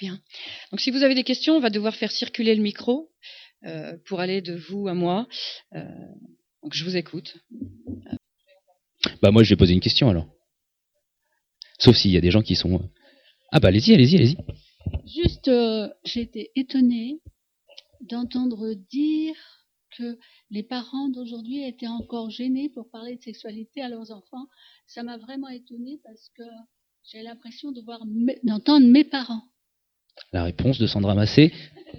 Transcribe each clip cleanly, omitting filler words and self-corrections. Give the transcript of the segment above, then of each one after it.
Bien. Donc si vous avez des questions, on va devoir faire circuler le micro pour aller de vous à moi. Donc je vous écoute. Moi je vais poser une question alors. Sauf s'il y a des gens qui sont... allez-y. Juste, j'ai été étonnée d'entendre dire que les parents d'aujourd'hui étaient encore gênés pour parler de sexualité à leurs enfants. Ça m'a vraiment étonnée parce que j'ai l'impression d'entendre mes parents. La réponse de Sandra Massé.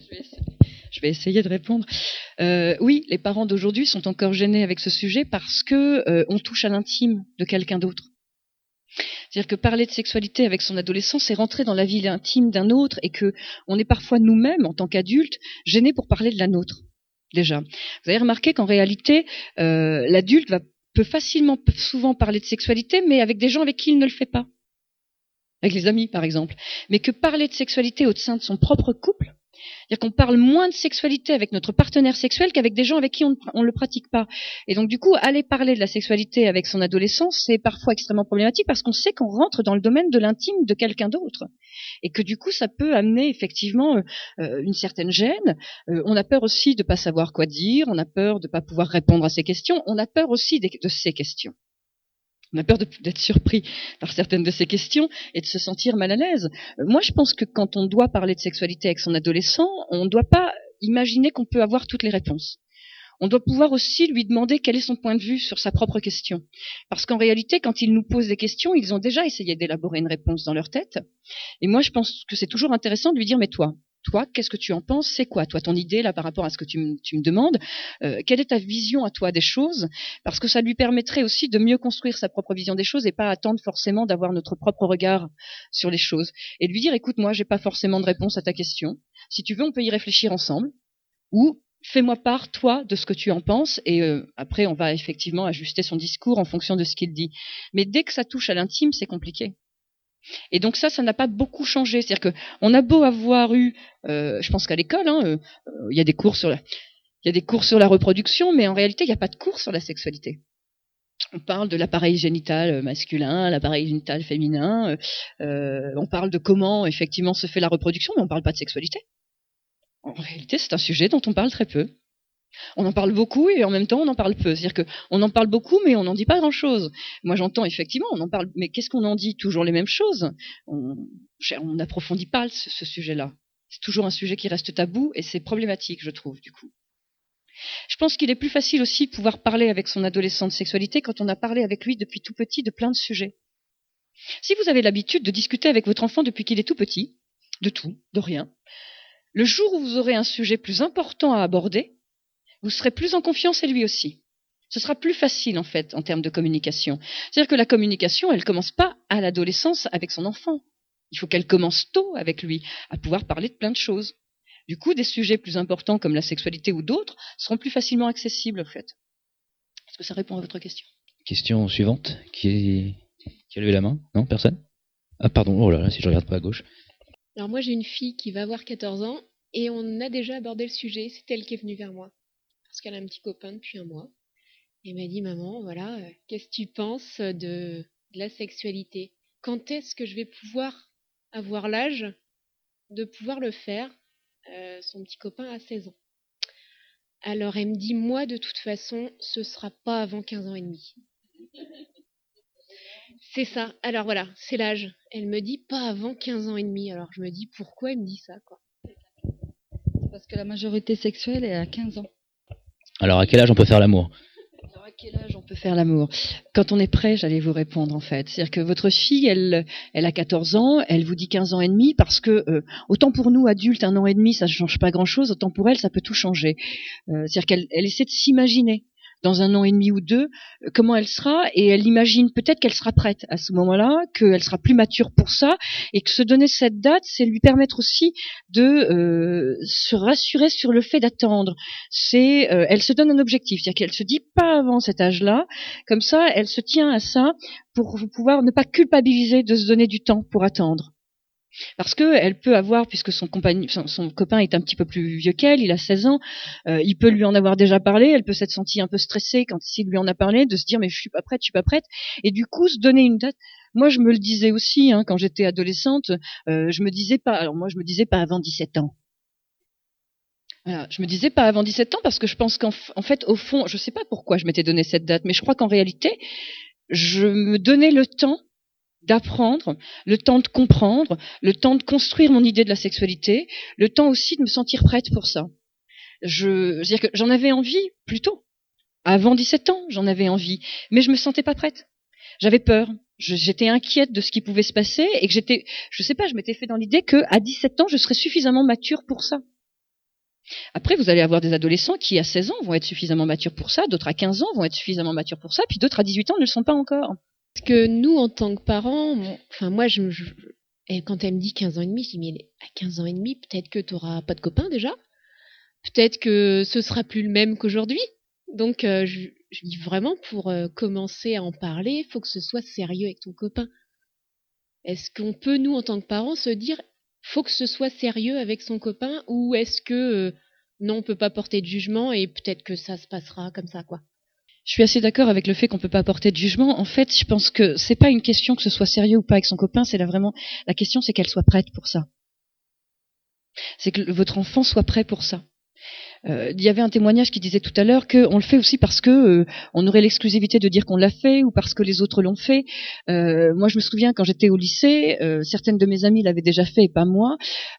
Je vais essayer de répondre. Oui, les parents d'aujourd'hui sont encore gênés avec ce sujet parce que on touche à l'intime de quelqu'un d'autre. C'est-à-dire que parler de sexualité avec son adolescent, c'est rentrer dans la vie intime d'un autre et que on est parfois nous-mêmes, en tant qu'adultes, gênés pour parler de la nôtre. Déjà, vous avez remarqué qu'en réalité, l'adulte peut souvent parler de sexualité, mais avec des gens avec qui il ne le fait pas. Avec les amis, par exemple. Mais que parler de sexualité au sein de son propre couple, c'est-à-dire qu'on parle moins de sexualité avec notre partenaire sexuel qu'avec des gens avec qui on ne le pratique pas. Et donc, du coup, aller parler de la sexualité avec son adolescent, c'est parfois extrêmement problématique parce qu'on sait qu'on rentre dans le domaine de l'intime de quelqu'un d'autre. Et que du coup, ça peut amener effectivement une certaine gêne. On a peur aussi de ne pas savoir quoi dire, on a peur de ne pas pouvoir répondre à ces questions, on a peur aussi de ces questions. On a peur d'être surpris par certaines de ces questions et de se sentir mal à l'aise. Moi, je pense que quand on doit parler de sexualité avec son adolescent, on ne doit pas imaginer qu'on peut avoir toutes les réponses. On doit pouvoir aussi lui demander quel est son point de vue sur sa propre question. Parce qu'en réalité, quand ils nous posent des questions, ils ont déjà essayé d'élaborer une réponse dans leur tête. Et moi, je pense que c'est toujours intéressant de lui dire, mais toi, qu'est-ce que tu en penses? C'est quoi, toi, ton idée là par rapport à ce que tu me demandes? Quelle est ta vision à toi des choses? Parce que ça lui permettrait aussi de mieux construire sa propre vision des choses et pas attendre forcément d'avoir notre propre regard sur les choses. Et lui dire, écoute, moi, j'ai pas forcément de réponse à ta question. Si tu veux, on peut y réfléchir ensemble. Ou fais-moi part, toi, de ce que tu en penses. Et après, on va effectivement ajuster son discours en fonction de ce qu'il dit. Mais dès que ça touche à l'intime, c'est compliqué. Et donc ça n'a pas beaucoup changé. C'est-à-dire que on a beau avoir eu, je pense qu'à l'école, il y a des cours sur la reproduction, mais en réalité, il n'y a pas de cours sur la sexualité. On parle de l'appareil génital masculin, l'appareil génital féminin. On parle de comment effectivement se fait la reproduction, mais on ne parle pas de sexualité. En réalité, c'est un sujet dont on parle très peu. On en parle beaucoup et en même temps on en parle peu. C'est-à-dire qu'on en parle beaucoup mais on n'en dit pas grand-chose. Moi j'entends effectivement, on en parle, mais qu'est-ce qu'on en dit? Toujours les mêmes choses. On n'approfondit pas ce sujet-là. C'est toujours un sujet qui reste tabou et c'est problématique, je trouve, du coup. Je pense qu'il est plus facile aussi de pouvoir parler avec son adolescent de sexualité quand on a parlé avec lui depuis tout petit de plein de sujets. Si vous avez l'habitude de discuter avec votre enfant depuis qu'il est tout petit, de tout, de rien, le jour où vous aurez un sujet plus important à aborder, vous serez plus en confiance et lui aussi. Ce sera plus facile en fait en termes de communication. C'est-à-dire que la communication, elle commence pas à l'adolescence avec son enfant. Il faut qu'elle commence tôt avec lui, à pouvoir parler de plein de choses. Du coup, des sujets plus importants comme la sexualité ou d'autres seront plus facilement accessibles en fait. Est-ce que ça répond à votre question? Question suivante. Qui a levé la main? Non, personne? Ah pardon, oh là là, si je regarde pas à gauche. Alors moi j'ai une fille qui va avoir 14 ans et on a déjà abordé le sujet, c'est elle qui est venue vers moi. Parce qu'elle a un petit copain depuis un mois. Et elle m'a dit, maman, voilà, qu'est-ce que tu penses de la sexualité? Quand est-ce que je vais pouvoir avoir l'âge de pouvoir le faire? Son petit copain a 16 ans. Alors elle me dit, moi de toute façon, ce sera pas avant 15 ans et demi. C'est ça. Alors voilà, c'est l'âge. Elle me dit pas avant 15 ans et demi. Alors je me dis, pourquoi elle me dit ça, quoi? Parce que la majorité sexuelle est à 15 ans. Alors à quel âge on peut faire l'amour? Alors à quel âge on peut faire l'amour? Quand on est prêt, j'allais vous répondre en fait. C'est-à-dire que votre fille, elle a 14 ans, elle vous dit 15 ans et demi parce que autant pour nous adultes, 1 an et demi, ça ne change pas grand-chose, autant pour elle, ça peut tout changer. C'est-à-dire qu'elle essaie de s'imaginer dans 1 an et demi ou 2, comment elle sera, et elle imagine peut-être qu'elle sera prête à ce moment-là, qu'elle sera plus mature pour ça, et que se donner cette date, c'est lui permettre aussi de se rassurer sur le fait d'attendre. Elle se donne un objectif, c'est-à-dire qu'elle se dit pas avant cet âge-là, comme ça, elle se tient à ça pour pouvoir ne pas culpabiliser de se donner du temps pour attendre. Parce que elle peut avoir, puisque son copain est un petit peu plus vieux qu'elle, il a 16 ans, il peut lui en avoir déjà parlé, elle peut s'être sentie un peu stressée quand il lui en a parlé, de se dire mais je suis pas prête, et du coup se donner une date. Moi je me le disais aussi, quand j'étais adolescente, je me disais pas avant 17 ans. Voilà, je me disais pas avant 17 ans parce que je pense qu'en fait, au fond, je sais pas pourquoi je m'étais donné cette date, mais je crois qu'en réalité, je me donnais le temps d'apprendre, le temps de comprendre, le temps de construire mon idée de la sexualité, le temps aussi de me sentir prête pour ça. Je veux dire que j'en avais envie plus tôt. Avant 17 ans, j'en avais envie, mais je me sentais pas prête. J'avais peur. J'étais inquiète de ce qui pouvait se passer et que je m'étais fait dans l'idée que à 17 ans, je serais suffisamment mature pour ça. Après, vous allez avoir des adolescents qui, à 16 ans, vont être suffisamment matures pour ça, d'autres à 15 ans vont être suffisamment matures pour ça, puis d'autres à 18 ans ne le sont pas encore. Parce que nous, en tant que parents, moi, et quand elle me dit 15 ans et demi, je dis, mais à 15 ans et demi, peut-être que tu n'auras pas de copain déjà. Peut-être que ce sera plus le même qu'aujourd'hui. Donc, je dis vraiment, pour commencer à en parler, il faut que ce soit sérieux avec ton copain. Est-ce qu'on peut, nous, en tant que parents, se dire, faut que ce soit sérieux avec son copain, ou est-ce que non, on peut pas porter de jugement et peut-être que ça se passera comme ça, quoi. Je suis assez d'accord avec le fait qu'on peut pas porter de jugement. En fait, je pense que c'est pas une question que ce soit sérieux ou pas avec son copain, c'est la question, c'est qu'elle soit prête pour ça. C'est que votre enfant soit prêt pour ça. Il y avait un témoignage qui disait tout à l'heure qu'on le fait aussi parce que on aurait l'exclusivité de dire qu'on l'a fait ou parce que les autres l'ont fait. Moi, je me souviens quand j'étais au lycée, certaines de mes amies l'avaient déjà fait et pas moi.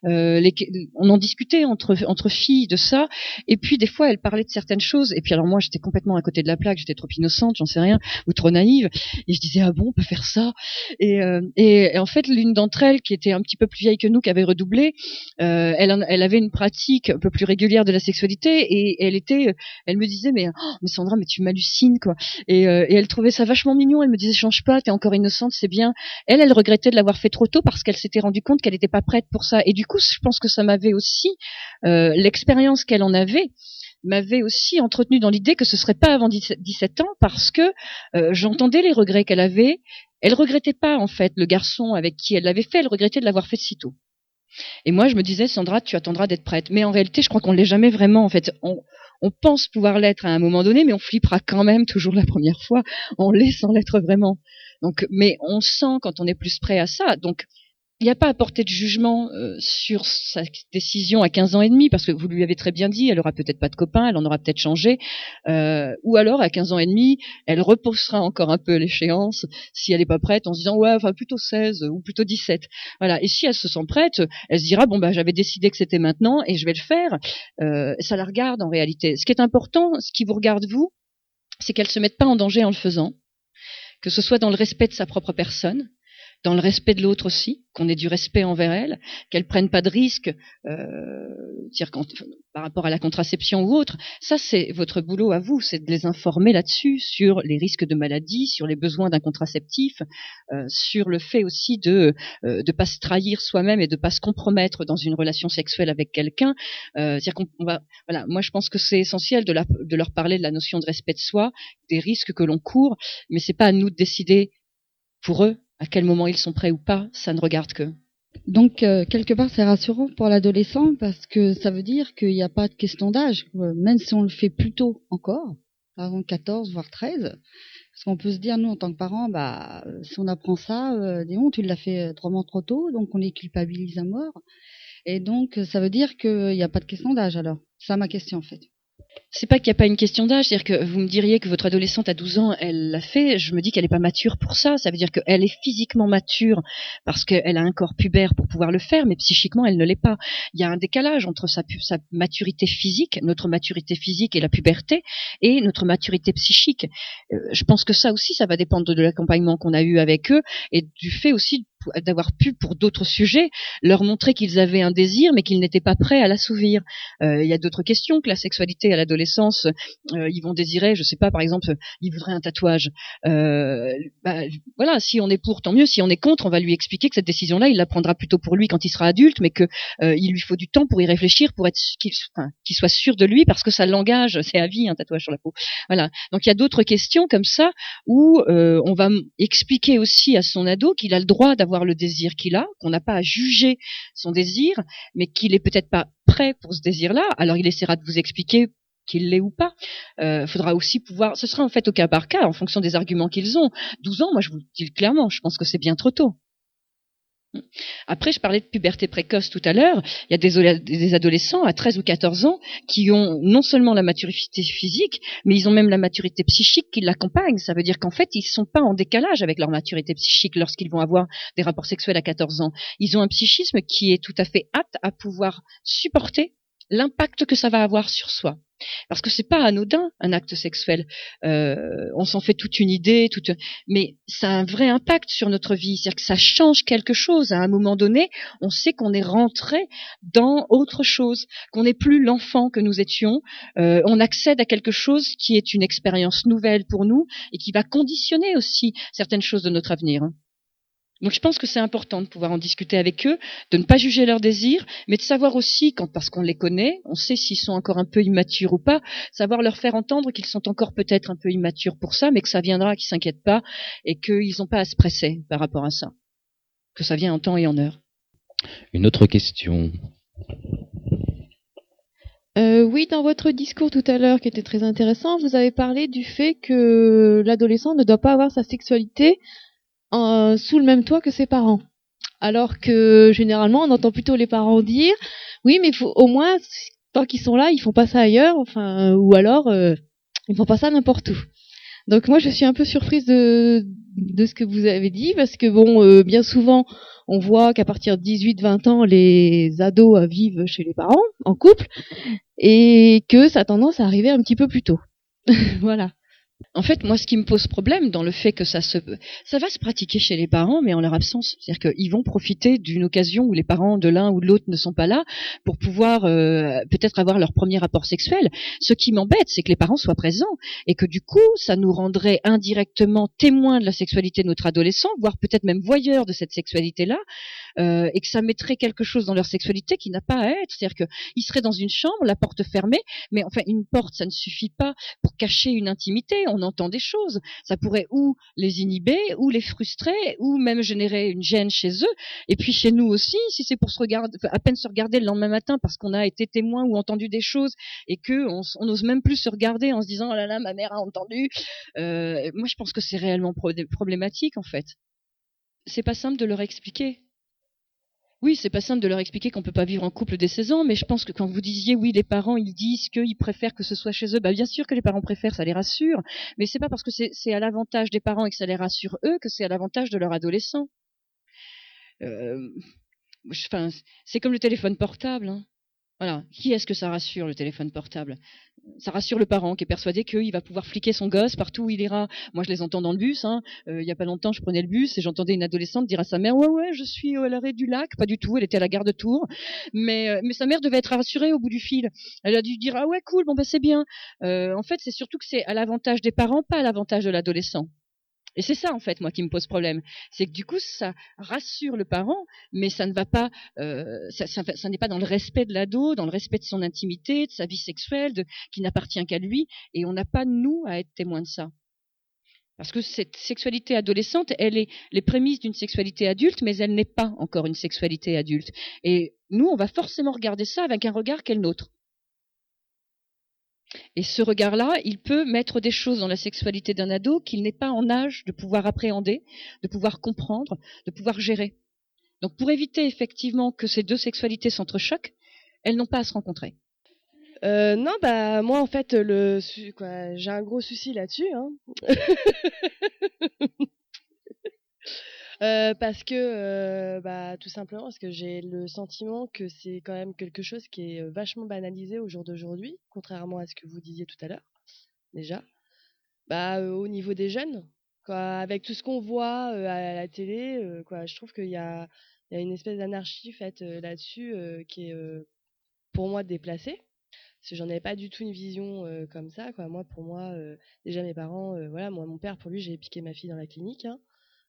On en discutait entre filles de ça. Et puis des fois, elles parlaient de certaines choses. Et puis alors moi, j'étais complètement à côté de la plaque. J'étais trop innocente, j'en sais rien, ou trop naïve. Et je disais ah bon, on peut faire ça. Et en fait, l'une d'entre elles, qui était un petit peu plus vieille que nous, qui avait redoublé, elle avait une pratique un peu plus régulière de la sexualité. Et elle me disait mais Sandra, mais tu m'hallucines quoi. Et elle trouvait ça vachement mignon. Elle me disait change pas, t'es encore innocente, c'est bien. Elle regrettait de l'avoir fait trop tôt parce qu'elle s'était rendue compte qu'elle n'était pas prête pour ça. Et du coup, je pense que ça m'avait aussi l'expérience qu'elle en avait m'avait aussi entretenu dans l'idée que ce serait pas avant 17 ans parce que j'entendais les regrets qu'elle avait. Elle regrettait pas en fait le garçon avec qui elle l'avait fait, elle regrettait de l'avoir fait si tôt. Et moi, je me disais, Sandra, tu attendras d'être prête. Mais en réalité, je crois qu'on ne l'est jamais vraiment. En fait, on pense pouvoir l'être à un moment donné, mais on flippera quand même toujours la première fois. On l'est sans l'être vraiment. Donc, mais on sent quand on est plus prêt à ça. Donc, il n'y a pas à porter de jugement sur sa décision à 15 ans et demi, parce que vous lui avez très bien dit, elle aura peut-être pas de copain, elle en aura peut-être changé, ou alors à 15 ans et demi, elle repoussera encore un peu l'échéance, si elle n'est pas prête, en se disant ouais, enfin plutôt 16 ou plutôt 17. Voilà. Et si elle se sent prête, elle se dira bon bah j'avais décidé que c'était maintenant et je vais le faire. Ça la regarde en réalité. Ce qui est important, ce qui vous regarde vous, c'est qu'elle se mette pas en danger en le faisant, que ce soit dans le respect de sa propre personne, dans le respect de l'autre aussi, qu'on ait du respect envers elle, qu'elle prenne pas de risques par rapport à la contraception ou autre. Ça, c'est votre boulot à vous, c'est de les informer là-dessus, sur les risques de maladie, sur les besoins d'un contraceptif, sur le fait aussi de pas se trahir soi-même et de pas se compromettre dans une relation sexuelle avec quelqu'un. C'est-à-dire qu'on va, voilà, moi je pense que c'est essentiel de leur parler de la notion de respect de soi, des risques que l'on court, mais c'est pas à nous de décider pour eux à quel moment ils sont prêts ou pas, ça ne regarde qu'eux. Donc, quelque part, c'est rassurant pour l'adolescent parce que ça veut dire qu'il n'y a pas de question d'âge, même si on le fait plus tôt encore, avant 14, voire 13. Parce qu'on peut se dire, nous, en tant que parents, si on apprend ça, disons, tu l'as fait 3 mois trop tôt, donc on les culpabilise à mort. Et donc, ça veut dire qu'il n'y a pas de question d'âge, alors. C'est ça ma question, en fait. C'est pas qu'il n'y a pas une question d'âge, c'est-à-dire que vous me diriez que votre adolescente à 12 ans, elle l'a fait, je me dis qu'elle n'est pas mature pour ça, ça veut dire qu'elle est physiquement mature parce qu'elle a un corps pubère pour pouvoir le faire, mais psychiquement elle ne l'est pas. Il y a un décalage entre sa maturité physique, notre maturité physique et la puberté, et notre maturité psychique. Je pense que ça aussi, ça va dépendre de l'accompagnement qu'on a eu avec eux et du fait aussi d'avoir pu, pour d'autres sujets, leur montrer qu'ils avaient un désir, mais qu'ils n'étaient pas prêts à l'assouvir. Il y a d'autres questions que la sexualité à l'adolescence. Ils vont désirer, je sais pas, par exemple, ils voudraient un tatouage. Voilà, si on est pour, tant mieux. Si on est contre, on va lui expliquer que cette décision-là, il la prendra plutôt pour lui quand il sera adulte, mais que il lui faut du temps pour y réfléchir, pour être qu'il soit sûr de lui, parce que ça l'engage. C'est à vie un tatouage sur la peau. Voilà. Donc il y a d'autres questions comme ça où on va expliquer aussi à son ado qu'il a le droit d'avoir avoir le désir qu'il a, qu'on n'a pas à juger son désir, mais qu'il est peut-être pas prêt pour ce désir-là. Alors il essaiera de vous expliquer qu'il l'est ou pas. Faudra aussi pouvoir, ce sera en fait au cas par cas, en fonction des arguments qu'ils ont. 12 ans, moi je vous le dis clairement, je pense que c'est bien trop tôt. Après, je parlais de puberté précoce tout à l'heure. Il y a des adolescents à 13 ou 14 ans qui ont non seulement la maturité physique, mais ils ont même la maturité psychique qui l'accompagne. Ça veut dire qu'en fait, ils ne sont pas en décalage avec leur maturité psychique lorsqu'ils vont avoir des rapports sexuels à 14 ans. Ils ont un psychisme qui est tout à fait apte à pouvoir supporter l'impact que ça va avoir sur soi. Parce que c'est pas anodin, un acte sexuel. On s'en fait toute une idée, mais ça a un vrai impact sur notre vie. C'est-à-dire que ça change quelque chose. À un moment donné, on sait qu'on est rentré dans autre chose, qu'on n'est plus l'enfant que nous étions. On accède à quelque chose qui est une expérience nouvelle pour nous et qui va conditionner aussi certaines choses de notre avenir. Donc je pense que c'est important de pouvoir en discuter avec eux, de ne pas juger leurs désirs, mais de savoir aussi, parce qu'on les connaît, on sait s'ils sont encore un peu immatures ou pas, savoir leur faire entendre qu'ils sont encore peut-être un peu immatures pour ça, mais que ça viendra, qu'ils s'inquiètent pas, et qu'ils n'ont pas à se presser par rapport à ça. Que ça vient en temps et en heure. Une autre question. Oui, dans votre discours tout à l'heure, qui était très intéressant, vous avez parlé du fait que l'adolescent ne doit pas avoir sa sexualité sous le même toit que ses parents. Alors que généralement, on entend plutôt les parents dire oui, mais au moins, tant qu'ils sont là, ils font pas ça ailleurs, enfin, ou alors ils font pas ça n'importe où. Donc moi, je suis un peu surprise de ce que vous avez dit, parce que bon, bien souvent, on voit qu'à partir de 18-20 ans, les ados vivent chez les parents, en couple, et que ça a tendance à arriver un petit peu plus tôt. Voilà. En fait, moi, ce qui me pose problème dans le fait que ça va se pratiquer chez les parents, mais en leur absence. C'est-à-dire qu'ils vont profiter d'une occasion où les parents de l'un ou de l'autre ne sont pas là pour pouvoir peut-être avoir leur premier rapport sexuel. Ce qui m'embête, c'est que les parents soient présents et que du coup, ça nous rendrait indirectement témoins de la sexualité de notre adolescent, voire peut-être même voyeurs de cette sexualité-là, et que ça mettrait quelque chose dans leur sexualité qui n'a pas à être. C'est-à-dire qu'ils seraient dans une chambre, la porte fermée, mais enfin, une porte, ça ne suffit pas pour cacher une intimité. On entend des choses. Ça pourrait ou les inhiber, ou les frustrer, ou même générer une gêne chez eux. Et puis chez nous aussi, si c'est pour se regarder, à peine se regarder le lendemain matin parce qu'on a été témoin ou entendu des choses et que on n'ose même plus se regarder en se disant oh là là, ma mère a entendu. Moi, je pense que c'est réellement problématique en fait. C'est pas simple de leur expliquer. Oui, c'est pas simple de leur expliquer qu'on peut pas vivre en couple dès 16 ans, mais je pense que quand vous disiez oui, les parents, ils disent qu'ils préfèrent que ce soit chez eux, bah bien sûr que les parents préfèrent, ça les rassure, mais c'est pas parce que c'est à l'avantage des parents et que ça les rassure eux que c'est à l'avantage de leur adolescent. Enfin, c'est comme le téléphone portable, hein. Voilà. Qui est-ce que ça rassure, le téléphone portable? Ça rassure le parent qui est persuadé qu'il va pouvoir fliquer son gosse partout où il ira. Moi, je les entends dans le bus. Il y a pas longtemps, je prenais le bus et j'entendais une adolescente dire à sa mère ouais, je suis à l'arrêt du lac. Pas du tout, elle était à la gare de Tours. Mais sa mère devait être rassurée au bout du fil. Elle a dû dire ah ouais, cool, bon bah c'est bien. En fait, c'est surtout que c'est à l'avantage des parents, pas à l'avantage de l'adolescent. Et c'est ça, en fait, moi, qui me pose problème. C'est que du coup, ça rassure le parent, mais ça ne va pas, ça n'est pas dans le respect de l'ado, dans le respect de son intimité, de sa vie sexuelle, qui n'appartient qu'à lui. Et on n'a pas, nous, à être témoins de ça. Parce que cette sexualité adolescente, elle est les prémices d'une sexualité adulte, mais elle n'est pas encore une sexualité adulte. Et nous, on va forcément regarder ça avec un regard qui est le nôtre. Et ce regard-là, il peut mettre des choses dans la sexualité d'un ado qu'il n'est pas en âge de pouvoir appréhender, de pouvoir comprendre, de pouvoir gérer. Donc pour éviter effectivement que ces deux sexualités s'entrechoquent, elles n'ont pas à se rencontrer. Non, bah moi en fait, j'ai un gros souci là-dessus. Hein. Parce que, tout simplement, parce que j'ai le sentiment que c'est quand même quelque chose qui est vachement banalisé au jour d'aujourd'hui, contrairement à ce que vous disiez tout à l'heure, déjà. Au niveau des jeunes, quoi, avec tout ce qu'on voit à la télé, je trouve qu'il y a une espèce d'anarchie faite là-dessus qui est, pour moi, déplacée. Parce que j'en avais pas du tout une vision comme ça, quoi. Moi, pour moi, déjà mes parents, voilà, moi, mon père, pour lui, j'ai piqué ma fille dans la clinique, hein.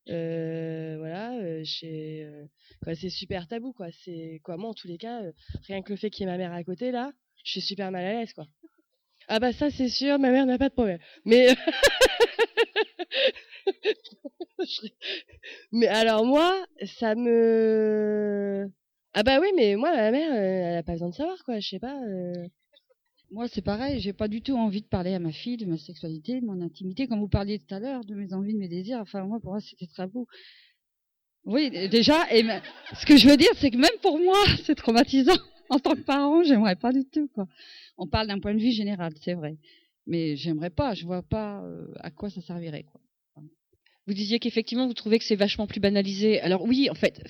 C'est super tabou, quoi. C'est quoi, moi en tous les cas, rien que le fait qu'il y ait ma mère à côté là, je suis super mal à l'aise, quoi. Ah bah ça c'est sûr, ma mère n'a pas de problème. Mais Mais alors moi, ça me... Ah bah oui, mais moi, ma mère, elle a pas besoin de savoir, quoi. Je sais pas. Moi, c'est pareil, j'ai pas du tout envie de parler à ma fille de ma sexualité, de mon intimité. Comme vous parliez tout à l'heure, de mes envies, de mes désirs, enfin, moi, pour moi, c'était tabou. Oui, déjà, ce que je veux dire, c'est que même pour moi, c'est traumatisant. En tant que parent, j'aimerais pas du tout, quoi. On parle d'un point de vue général, c'est vrai. Mais j'aimerais pas, je vois pas à quoi ça servirait, quoi. Vous disiez qu'effectivement, vous trouvez que c'est vachement plus banalisé. Alors oui, en fait,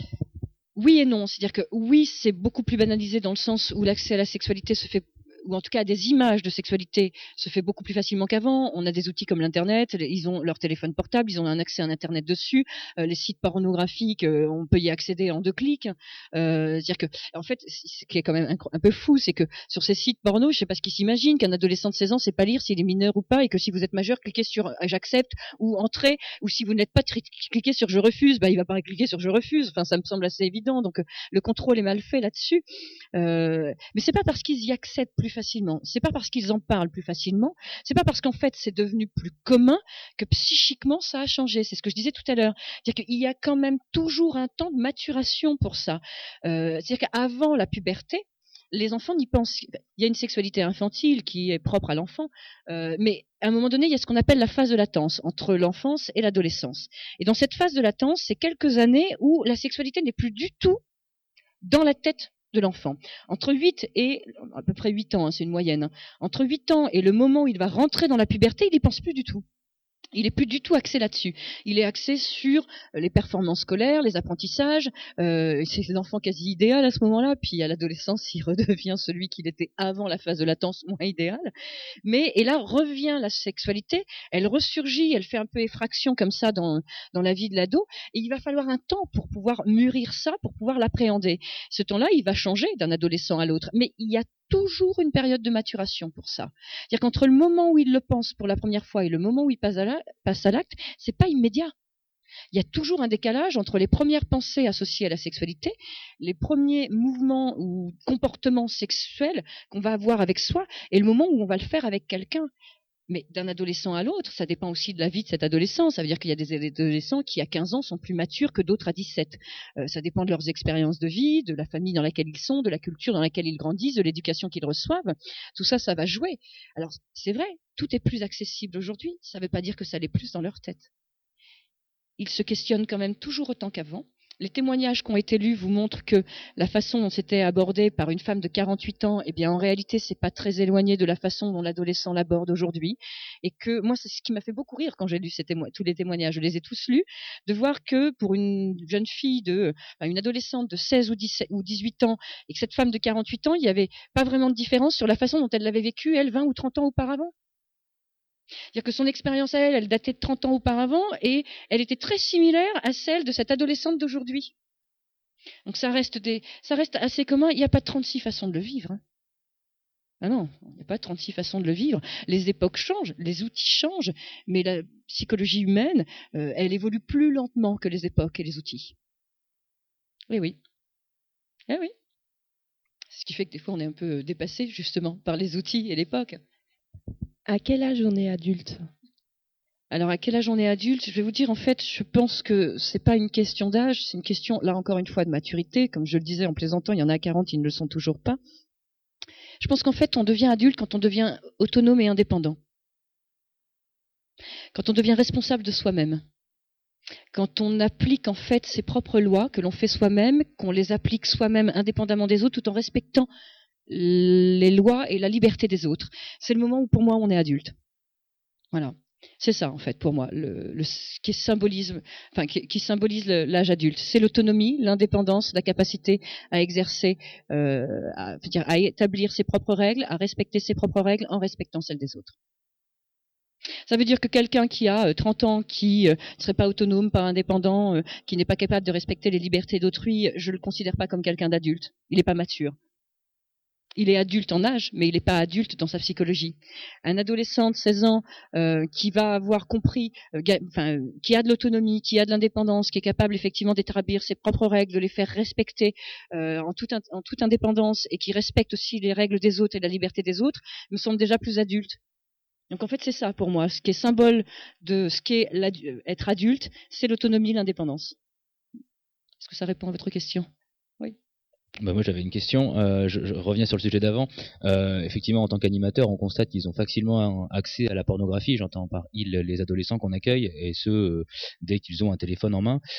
oui et non. C'est-à-dire que oui, c'est beaucoup plus banalisé dans le sens où l'accès à la sexualité se fait, ou en tout cas à des images de sexualité, se fait beaucoup plus facilement qu'avant. On a des outils comme l'Internet, ils ont leur téléphone portable, ils ont un accès à Internet dessus. Les sites pornographiques, on peut y accéder en 2 clics. C'est-à-dire que, en fait, ce qui est quand même un peu fou, c'est que sur ces sites porno, je sais pas ce qu'ils s'imaginent, qu'un adolescent de 16 ans sait pas lire s'il est mineur ou pas, et que si vous êtes majeur, cliquez sur j'accepte ou entrer, ou si vous n'êtes pas, cliquez sur je refuse, bah il va pas cliquer sur je refuse. Enfin, ça me semble assez évident. Donc le contrôle est mal fait là-dessus. Mais c'est pas parce qu'ils y accèdent plus facilement, c'est pas parce qu'ils en parlent plus facilement, c'est pas parce qu'en fait c'est devenu plus commun que psychiquement ça a changé. C'est ce que je disais tout à l'heure. C'est-à-dire qu'il y a quand même toujours un temps de maturation pour ça. C'est-à-dire qu'avant la puberté, les enfants n'y pensent. Il y a une sexualité infantile qui est propre à l'enfant, mais à un moment donné, il y a ce qu'on appelle la phase de latence entre l'enfance et l'adolescence. Et dans cette phase de latence, c'est quelques années où la sexualité n'est plus du tout dans la tête de l'enfant. Entre 8 et à peu près 8 ans, hein, c'est une moyenne. Hein. Entre 8 ans et le moment où il va rentrer dans la puberté, il n'y pense plus du tout. Il est plus du tout axé là-dessus. Il est axé sur les performances scolaires, les apprentissages. C'est l'enfant quasi idéal à ce moment-là. Puis à l'adolescence, il redevient celui qu'il était avant la phase de latence moins idéale. Et là revient la sexualité. Elle ressurgit, elle fait un peu effraction comme ça dans la vie de l'ado. Et il va falloir un temps pour pouvoir mûrir ça, pour pouvoir l'appréhender. Ce temps-là, il va changer d'un adolescent à l'autre. Mais il y a toujours une période de maturation pour ça. C'est-à-dire qu'entre le moment où il le pense pour la première fois et le moment où il passe à l'acte, c'est pas immédiat. Il y a toujours un décalage entre les premières pensées associées à la sexualité, les premiers mouvements ou comportements sexuels qu'on va avoir avec soi et le moment où on va le faire avec quelqu'un. Mais d'un adolescent à l'autre, ça dépend aussi de la vie de cet adolescent. Ça veut dire qu'il y a des adolescents qui, à 15 ans, sont plus matures que d'autres à 17. Ça dépend de leurs expériences de vie, de la famille dans laquelle ils sont, de la culture dans laquelle ils grandissent, de l'éducation qu'ils reçoivent. Tout ça, ça va jouer. Alors, c'est vrai, tout est plus accessible aujourd'hui. Ça ne veut pas dire que ça l'est plus dans leur tête. Ils se questionnent quand même toujours autant qu'avant. Les témoignages qui ont été lus vous montrent que la façon dont c'était abordé par une femme de 48 ans, eh bien, en réalité, c'est pas très éloigné de la façon dont l'adolescent l'aborde aujourd'hui. Et que moi, c'est ce qui m'a fait beaucoup rire quand j'ai lu tous les témoignages. Je les ai tous lus, de voir que pour une jeune fille une adolescente de 16 ou 18 ans, et que cette femme de 48 ans, il n'y avait pas vraiment de différence sur la façon dont elle l'avait vécu, elle, 20 ou 30 ans auparavant. C'est-à-dire que son expérience à elle datait de 30 ans auparavant et elle était très similaire à celle de cette adolescente d'aujourd'hui. Donc ça reste assez commun. Il n'y a pas 36 façons de le vivre. Hein. Ah non, il n'y a pas 36 façons de le vivre. Les époques changent, les outils changent, mais la psychologie humaine, elle évolue plus lentement que les époques et les outils. Eh oui. Eh oui. Ce qui fait que des fois on est un peu dépassé justement par les outils et l'époque. À quel âge on est adulte ? Alors, à quel âge on est adulte ? Je vais vous dire, en fait, je pense que c'est pas une question d'âge, c'est une question, là encore une fois, de maturité. Comme je le disais en plaisantant, il y en a 40, ils ne le sont toujours pas. Je pense qu'en fait, on devient adulte quand on devient autonome et indépendant. Quand on devient responsable de soi-même. Quand on applique, en fait, ses propres lois, que l'on fait soi-même, qu'on les applique soi-même indépendamment des autres, tout en respectant les lois et la liberté des autres. C'est le moment où, pour moi, on est adulte. Voilà. C'est ça, en fait, pour moi, qui symbolise l'âge adulte. C'est l'autonomie, l'indépendance, la capacité à exercer, à établir ses propres règles, à respecter ses propres règles en respectant celles des autres. Ça veut dire que quelqu'un qui a 30 ans, qui ne serait pas autonome, pas indépendant, qui n'est pas capable de respecter les libertés d'autrui, je ne le considère pas comme quelqu'un d'adulte. Il n'est pas mature. Il est adulte en âge, mais il n'est pas adulte dans sa psychologie. Un adolescent de 16 ans qui va avoir compris, qui a de l'autonomie, qui a de l'indépendance, qui est capable effectivement d'établir ses propres règles, de les faire respecter en toute indépendance et qui respecte aussi les règles des autres et la liberté des autres, me semble déjà plus adulte Donc en fait, c'est ça pour moi. Ce qui est symbole de ce qu'est être adulte, c'est l'autonomie, l'indépendance. Est-ce que ça répond à votre question? Oui. Bah moi j'avais une question, je reviens sur le sujet d'avant. Effectivement, en tant qu'animateur, on constate qu'ils ont facilement accès à la pornographie. J'entends par ils les adolescents qu'on accueille, et ce dès qu'ils ont un téléphone en main.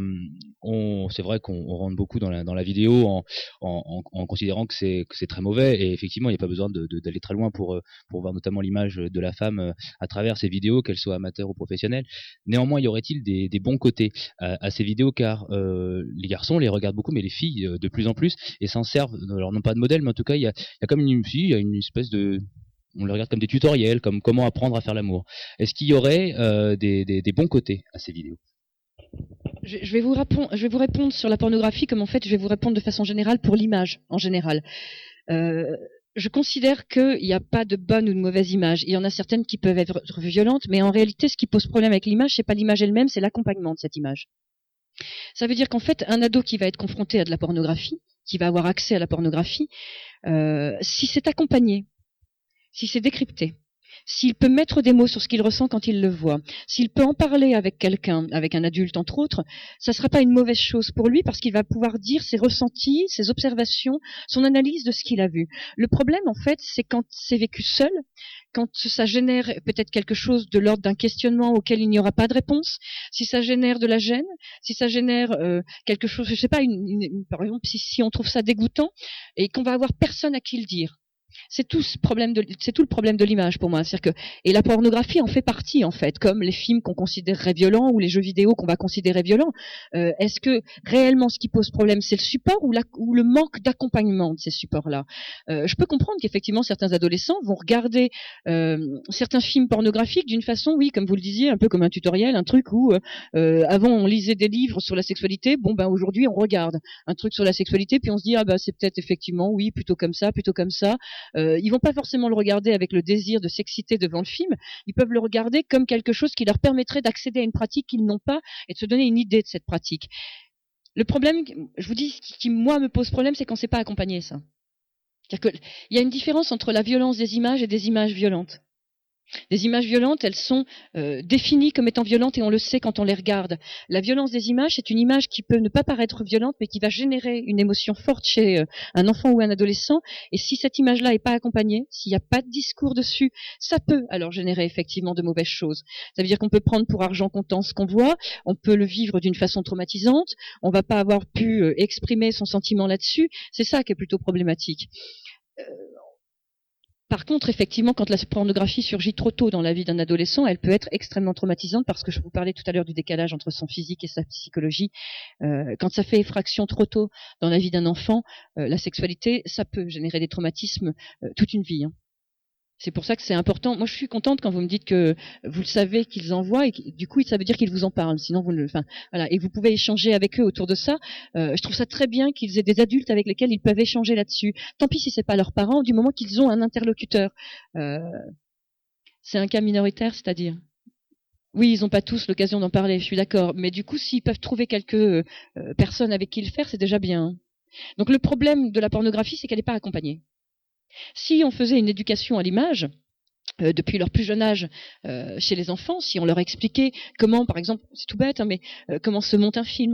C'est vrai qu'on rentre beaucoup dans la vidéo en considérant que c'est très mauvais, et effectivement il n'y a pas besoin d'aller très loin pour voir notamment l'image de la femme à travers ces vidéos, qu'elles soient amateurs ou professionnelles. Néanmoins, y aurait-il des bons côtés à ces vidéos, car les garçons les regardent beaucoup, mais les filles de plus en plus, et s'en servent, alors non pas de modèle, mais en tout cas il y a comme il y a une espèce de, on les regarde comme des tutoriels, comme comment apprendre à faire l'amour. Est-ce qu'il y aurait des bons côtés à ces vidéos? Je vais vous répondre sur la pornographie, comme en fait je vais vous répondre de façon générale pour l'image en général. Je considère qu'il n'y a pas de bonne ou de mauvaise image. Il y en a certaines qui peuvent être violentes, mais en réalité, ce qui pose problème avec l'image, c'est pas l'image elle-même, c'est l'accompagnement de cette image. Ça veut dire qu'en fait, un ado qui va être confronté à de la pornographie, qui va avoir accès à la pornographie, si c'est accompagné, si c'est décrypté, s'il peut mettre des mots sur ce qu'il ressent quand il le voit, s'il peut en parler avec quelqu'un, avec un adulte entre autres, ça ne sera pas une mauvaise chose pour lui parce qu'il va pouvoir dire ses ressentis, ses observations, son analyse de ce qu'il a vu. Le problème, en fait, c'est quand c'est vécu seul, quand ça génère peut-être quelque chose de l'ordre d'un questionnement auquel il n'y aura pas de réponse, si ça génère de la gêne, si ça génère quelque chose, je sais pas, par exemple, si on trouve ça dégoûtant et qu'on va avoir personne à qui le dire. C'est tout le problème de l'image pour moi. C'est-à-dire que, et la pornographie en fait partie en fait, comme les films qu'on considérerait violents ou les jeux vidéo qu'on va considérer violents. Est-ce que réellement ce qui pose problème c'est le support ou le manque d'accompagnement de ces supports-là? Je peux comprendre qu'effectivement certains adolescents vont regarder certains films pornographiques d'une façon, oui, comme vous le disiez, un peu comme un tutoriel, un truc où avant on lisait des livres sur la sexualité, bon ben aujourd'hui on regarde un truc sur la sexualité puis on se dit ah ben c'est peut-être effectivement oui plutôt comme ça. Ils vont pas forcément le regarder avec le désir de s'exciter devant le film. Ils peuvent le regarder comme quelque chose qui leur permettrait d'accéder à une pratique qu'ils n'ont pas et de se donner une idée de cette pratique. Le problème, je vous dis, ce qui moi me pose problème, c'est quand c'est pas accompagné ça. C'est-à-dire qu'il y a une différence entre la violence des images et des images violentes. Les images violentes, elles sont définies comme étant violentes et on le sait quand on les regarde. La violence des images, c'est une image qui peut ne pas paraître violente mais qui va générer une émotion forte chez un enfant ou un adolescent. Et si cette image-là n'est pas accompagnée, s'il n'y a pas de discours dessus, ça peut alors générer effectivement de mauvaises choses. Ça veut dire qu'on peut prendre pour argent comptant ce qu'on voit, on peut le vivre d'une façon traumatisante, on va pas avoir pu exprimer son sentiment là-dessus. C'est ça qui est plutôt problématique. Par contre, effectivement, quand la pornographie surgit trop tôt dans la vie d'un adolescent, elle peut être extrêmement traumatisante parce que je vous parlais tout à l'heure du décalage entre son physique et sa psychologie. Quand ça fait effraction trop tôt dans la vie d'un enfant, la sexualité, ça peut générer des traumatismes toute une vie. Hein. C'est pour ça que c'est important. Moi, je suis contente quand vous me dites que vous le savez qu'ils en voient et que, du coup, ça veut dire qu'ils vous en parlent. Sinon, voilà. Et vous pouvez échanger avec eux autour de ça. Je trouve ça très bien qu'ils aient des adultes avec lesquels ils peuvent échanger là-dessus. Tant pis si c'est pas leurs parents, du moment qu'ils ont un interlocuteur. C'est un cas minoritaire, c'est-à-dire. Oui, ils n'ont pas tous l'occasion d'en parler. Je suis d'accord. Mais du coup, s'ils peuvent trouver quelques personnes avec qui le faire, c'est déjà bien. Donc, le problème de la pornographie, c'est qu'elle n'est pas accompagnée. Si on faisait une éducation à l'image, depuis leur plus jeune âge chez les enfants, si on leur expliquait comment, par exemple, c'est tout bête, hein, mais comment se monte un film,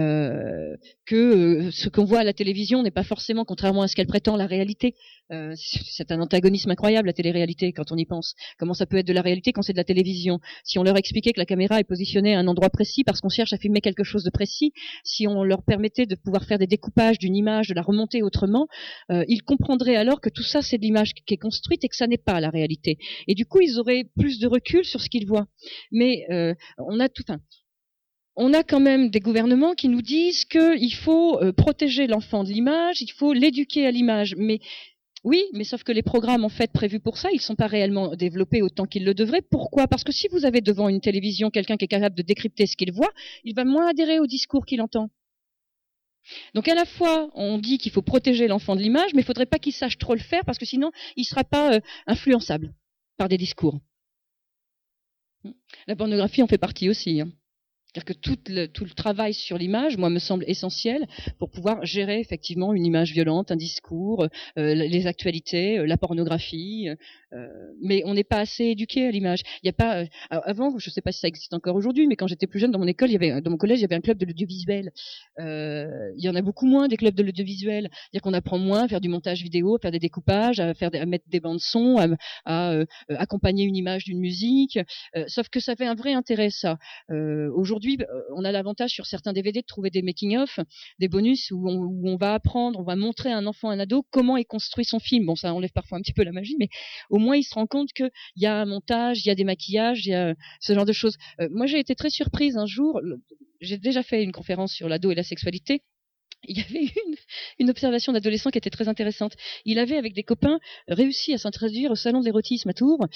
que ce qu'on voit à la télévision n'est pas forcément, contrairement à ce qu'elle prétend, la réalité. C'est un antagonisme incroyable, la télé-réalité, quand on y pense. Comment ça peut être de la réalité quand c'est de la télévision? Si on leur expliquait que la caméra est positionnée à un endroit précis parce qu'on cherche à filmer quelque chose de précis, si on leur permettait de pouvoir faire des découpages d'une image, de la remonter autrement, ils comprendraient alors que tout ça, c'est de l'image qui est construite et que ça n'est pas la réalité. Et du coup, ils auraient plus de recul sur ce qu'ils voient. Mais on a quand même des gouvernements qui nous disent qu'il faut protéger l'enfant de l'image, il faut l'éduquer à l'image. Mais oui, mais sauf que les programmes en fait prévus pour ça, ils ne sont pas réellement développés autant qu'ils le devraient. Pourquoi? Parce que si vous avez devant une télévision quelqu'un qui est capable de décrypter ce qu'il voit, il va moins adhérer au discours qu'il entend. Donc à la fois, on dit qu'il faut protéger l'enfant de l'image, mais il ne faudrait pas qu'il sache trop le faire parce que sinon, il ne sera pas influençable par des discours. La pornographie en fait partie aussi. Hein. C'est-à-dire que tout le travail sur l'image, moi, me semble essentiel pour pouvoir gérer effectivement une image violente, un discours, les actualités, la pornographie. Mais on n'est pas assez éduqué à l'image. Il y a pas avant, je ne sais pas si ça existe encore aujourd'hui, mais quand j'étais plus jeune, dans mon collège, il y avait un club de l'audiovisuel. Il y en a beaucoup moins des clubs de l'audiovisuel. C'est-à-dire qu'on apprend moins à faire du montage vidéo, à faire des découpages, à mettre des bandes son, à accompagner une image d'une musique. Sauf que ça fait un vrai intérêt, ça. Aujourd'hui, on a l'avantage sur certains DVD de trouver des making-of, des bonus où on va apprendre, on va montrer à un enfant, à un ado, comment il construit son film. Bon, ça enlève parfois un petit peu la magie, mais au moins il se rend compte qu'il y a un montage, il y a des maquillages, il y a ce genre de choses. Moi, j'ai été très surprise un jour. J'ai déjà fait une conférence sur l'ado et la sexualité. Il y avait une observation d'adolescent qui était très intéressante. Il avait, avec des copains, réussi à s'introduire au salon de l'érotisme à Tours,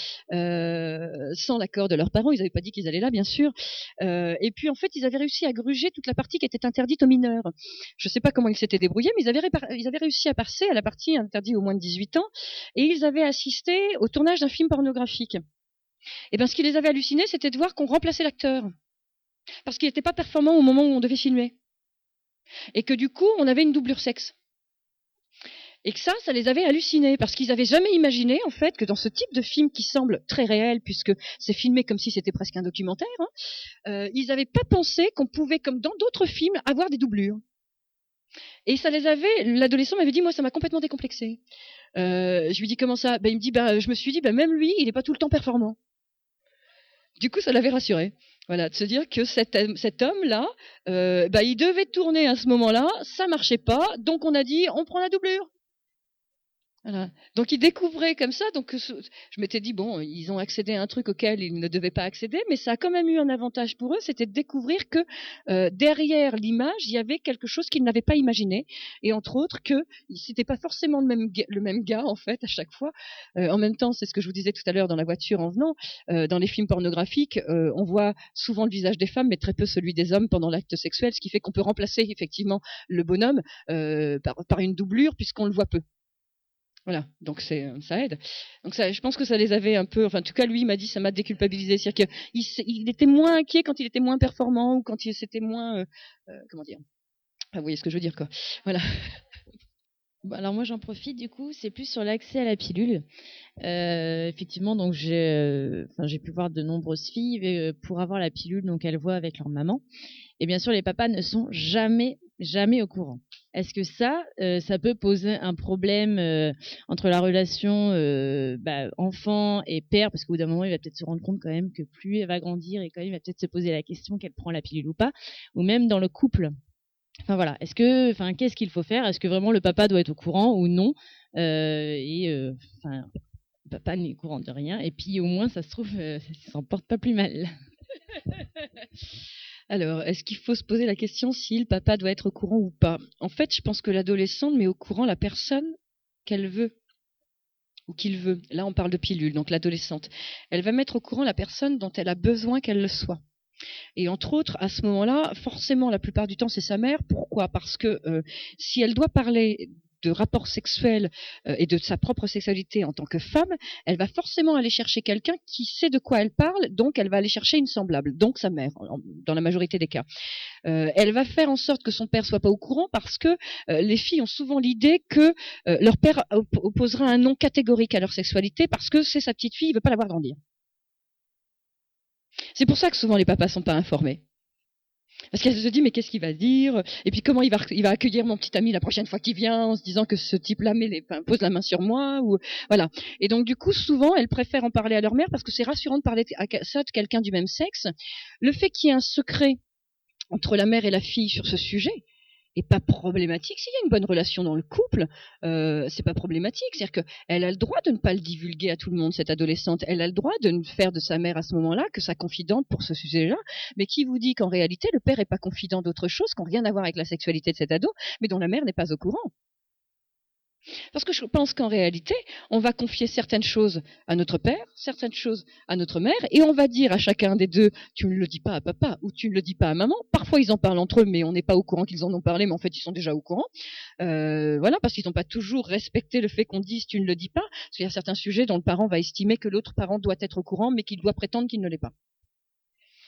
sans l'accord de leurs parents. Ils n'avaient pas dit qu'ils allaient là, bien sûr. Et puis, en fait, ils avaient réussi à gruger toute la partie qui était interdite aux mineurs. Je ne sais pas comment ils s'étaient débrouillés, mais ils avaient réussi à passer à la partie interdite aux moins de 18 ans, et ils avaient assisté au tournage d'un film pornographique. Et bien, ce qui les avait hallucinés, c'était de voir qu'on remplaçait l'acteur. Parce qu'il n'était pas performant au moment où on devait filmer. Et que du coup, on avait une doublure sexe. Et que ça les avait hallucinés, parce qu'ils n'avaient jamais imaginé, en fait, que dans ce type de film qui semble très réel, puisque c'est filmé comme si c'était presque un documentaire, ils n'avaient pas pensé qu'on pouvait, comme dans d'autres films, avoir des doublures. Et l'adolescent m'avait dit, moi, ça m'a complètement décomplexé. Je lui dis, comment ça? Il me dit, je me suis dit, même lui, il n'est pas tout le temps performant. Du coup, ça l'avait rassuré. Voilà, de se dire que cet homme-là, il devait tourner à ce moment-là, ça marchait pas, donc on a dit, on prend la doublure. Voilà. Donc ils découvraient comme ça, donc je m'étais dit, bon, ils ont accédé à un truc auquel ils ne devaient pas accéder, mais ça a quand même eu un avantage pour eux, c'était de découvrir que derrière l'image, il y avait quelque chose qu'ils n'avaient pas imaginé, et entre autres que c'était pas forcément le même gars, en fait, à chaque fois. En même temps, c'est ce que je vous disais tout à l'heure dans la voiture en venant, dans les films pornographiques, on voit souvent le visage des femmes, mais très peu celui des hommes pendant l'acte sexuel, ce qui fait qu'on peut remplacer effectivement le bonhomme par une doublure, puisqu'on le voit peu. Voilà, donc ça aide. Donc ça, je pense que ça les avait un peu, enfin en tout cas lui il m'a dit ça m'a déculpabilisé, c'est-à-dire qu'il était moins inquiet quand il était moins performant ou quand il c'était moins, comment dire, vous voyez ce que je veux dire quoi. Voilà. Bon, alors moi j'en profite du coup, c'est plus sur l'accès à la pilule. Effectivement, donc j'ai pu voir de nombreuses filles pour avoir la pilule, donc elles voient avec leur maman. Et bien sûr, les papas ne sont jamais au courant. Est-ce que ça peut poser un problème entre la relation enfant et père, parce qu'au bout d'un moment, il va peut-être se rendre compte quand même que plus elle va grandir et quand même il va peut-être se poser la question qu'elle prend la pilule ou pas, ou même dans le couple. Enfin voilà, qu'est-ce qu'il faut faire? Est-ce que vraiment le papa doit être au courant ou non? Papa n'est au courant de rien, et puis au moins ça se trouve, ça s'en porte pas plus mal. Alors, est-ce qu'il faut se poser la question si le papa doit être au courant ou pas? En fait, je pense que l'adolescente met au courant la personne qu'elle veut ou qu'il veut. Là, on parle de pilule, donc l'adolescente. Elle va mettre au courant la personne dont elle a besoin qu'elle le soit. Et entre autres, à ce moment-là, forcément, la plupart du temps, c'est sa mère. Pourquoi? Parce que si elle doit parler de rapports sexuels et de sa propre sexualité en tant que femme, elle va forcément aller chercher quelqu'un qui sait de quoi elle parle, donc elle va aller chercher une semblable, donc sa mère, dans la majorité des cas. Elle va faire en sorte que son père soit pas au courant parce que les filles ont souvent l'idée que leur père opposera un non catégorique à leur sexualité parce que c'est sa petite fille, il veut pas la voir grandir. C'est pour ça que souvent les papas sont pas informés. Parce qu'elle se dit, mais qu'est-ce qu'il va dire? Et puis comment il va accueillir mon petit ami la prochaine fois qu'il vient en se disant que ce type-là pose la main sur moi ou voilà. Et donc du coup, souvent, elles préfèrent en parler à leur mère parce que c'est rassurant de parler à ça de quelqu'un du même sexe. Le fait qu'il y ait un secret entre la mère et la fille sur ce sujet est pas problématique. S'il y a une bonne relation dans le couple, c'est pas problématique. C'est-à-dire qu'elle a le droit de ne pas le divulguer à tout le monde, cette adolescente. Elle a le droit de ne faire de sa mère à ce moment-là que sa confidente pour ce sujet-là. Mais qui vous dit qu'en réalité, le père est pas confident d'autre chose, qui n'ont rien à voir avec la sexualité de cet ado, mais dont la mère n'est pas au courant? Parce que je pense qu'en réalité, on va confier certaines choses à notre père, certaines choses à notre mère, et on va dire à chacun des deux, tu ne le dis pas à papa ou tu ne le dis pas à maman. Parfois, ils en parlent entre eux, mais on n'est pas au courant qu'ils en ont parlé, mais en fait, ils sont déjà au courant. Voilà, parce qu'ils n'ont pas toujours respecté le fait qu'on dise tu ne le dis pas, parce qu'il y a certains sujets dont le parent va estimer que l'autre parent doit être au courant, mais qu'il doit prétendre qu'il ne l'est pas.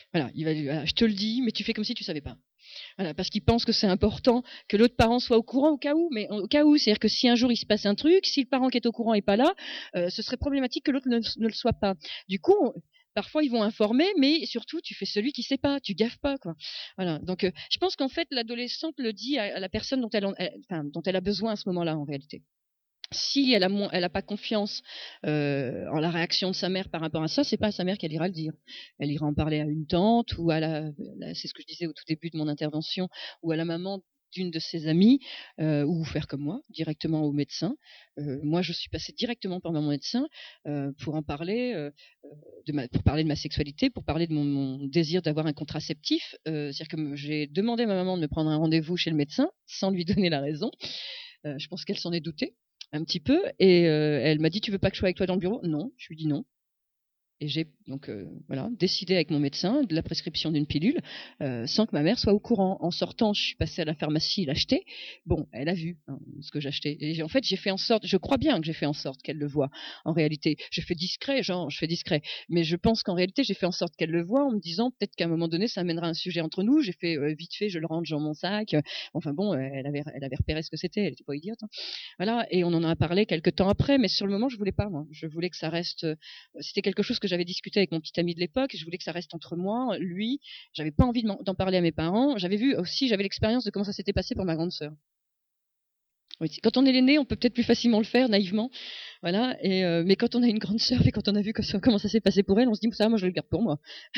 Voilà, voilà, je te le dis, mais tu fais comme si tu savais pas. Voilà, parce qu'il pense que c'est important que l'autre parent soit au courant au cas où, mais au cas où, c'est-à-dire que si un jour il se passe un truc, si le parent qui est au courant est pas là, ce serait problématique que l'autre ne le soit pas. Du coup, parfois ils vont informer, mais surtout tu fais celui qui sait pas, tu gaffes pas, quoi. Voilà. Donc je pense qu'en fait l'adolescente le dit à la personne dont dont elle a besoin à ce moment-là en réalité. Si elle a pas confiance en la réaction de sa mère par rapport à ça, c'est pas à sa mère qu'elle ira le dire. Elle ira en parler à une tante ou c'est ce que je disais au tout début de mon intervention, ou à la maman d'une de ses amies, ou faire comme moi, directement au médecin. Moi, je suis passée directement par mon médecin pour en parler, pour parler de ma sexualité, pour parler de mon désir d'avoir un contraceptif. C'est-à-dire que j'ai demandé à ma maman de me prendre un rendez-vous chez le médecin sans lui donner la raison. Je pense qu'elle s'en est doutée un petit peu, et elle m'a dit tu veux pas que je sois avec toi dans le bureau? Non, je lui dis non. Et j'ai donc décidé avec mon médecin de la prescription d'une pilule sans que ma mère soit au courant. En sortant, je suis passée à la pharmacie l'acheter. Bon, elle a vu ce que j'achetais. Et en fait, j'ai fait en sorte, je crois bien que j'ai fait en sorte qu'elle le voie. En réalité, je fais discret, mais je pense qu'en réalité, j'ai fait en sorte qu'elle le voie en me disant peut-être qu'à un moment donné, ça amènera un sujet entre nous. J'ai fait vite fait, je le range dans mon sac. Enfin bon, elle avait repéré ce que c'était. Elle était pas idiote. Hein. Voilà, et on en a parlé quelques temps après, mais sur le moment, je voulais pas. Moi. Je voulais que ça reste. C'était quelque chose que j'avais discuté avec mon petit ami de l'époque. Je voulais que ça reste entre moi, lui. J'avais pas envie d'en parler à mes parents. J'avais l'expérience de comment ça s'était passé pour ma grande sœur. Oui, quand on est l'aîné, on peut peut-être plus facilement le faire naïvement, voilà. Mais quand on a une grande sœur et quand on a vu comment ça s'est passé pour elle, on se dit ça, moi je le garde pour moi.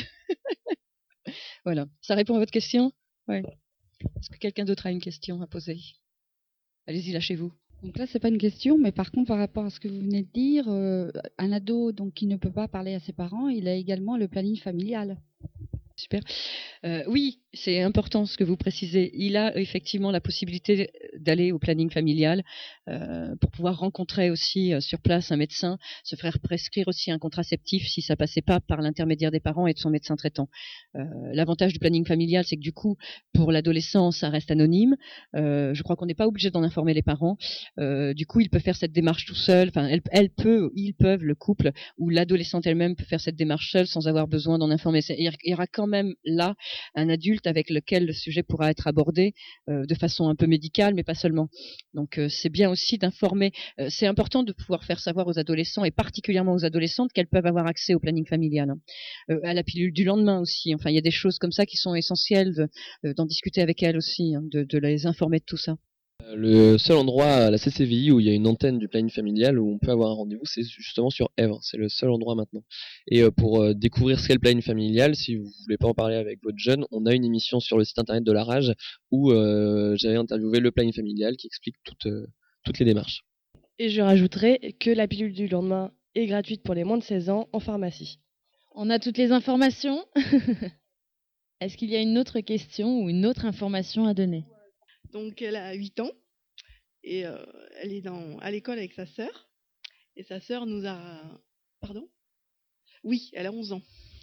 Voilà. Ça répond à votre question? Ouais. Est-ce que quelqu'un d'autre a une question à poser? Allez-y, lâchez-vous. Donc là, c'est pas une question, mais par contre, par rapport à ce que vous venez de dire, un ado donc qui ne peut pas parler à ses parents, il a également le planning familial. Super. Oui, c'est important ce que vous précisez. Il a effectivement la possibilité d'aller au planning familial pour pouvoir rencontrer aussi sur place un médecin, se faire prescrire aussi un contraceptif si ça passait pas par l'intermédiaire des parents et de son médecin traitant. L'avantage du planning familial, c'est que du coup, pour l'adolescent, ça reste anonyme. Je crois qu'on n'est pas obligé d'en informer les parents. Du coup, il peut faire cette démarche tout seul. Enfin, ils peuvent, le couple ou l'adolescente elle-même peut faire cette démarche seule sans avoir besoin d'en informer. Il y aura quand même là un adulte avec lequel le sujet pourra être abordé de façon un peu médicale, mais pas seulement. Donc c'est bien aussi d'informer. C'est important de pouvoir faire savoir aux adolescents et particulièrement aux adolescentes qu'elles peuvent avoir accès au planning familial, à la pilule du lendemain aussi. Enfin, il y a des choses comme ça qui sont essentielles d'en discuter avec elles aussi, de les informer de tout ça. Le seul endroit à la CCVI où il y a une antenne du planning familial où on peut avoir un rendez-vous, c'est justement sur Èvres. C'est le seul endroit maintenant. Et pour découvrir ce qu'est le planning familial, si vous voulez pas en parler avec votre jeune, on a une émission sur le site internet de la Rage où j'avais interviewé le planning familial qui explique toutes les démarches. Et je rajouterai que la pilule du lendemain est gratuite pour les moins de 16 ans en pharmacie. On a toutes les informations. Est-ce qu'il y a une autre question ou une autre information à donner? Donc elle a 8 ans et elle est à l'école avec sa sœur. Et sa sœur nous a... Pardon? Oui, elle a 11 ans.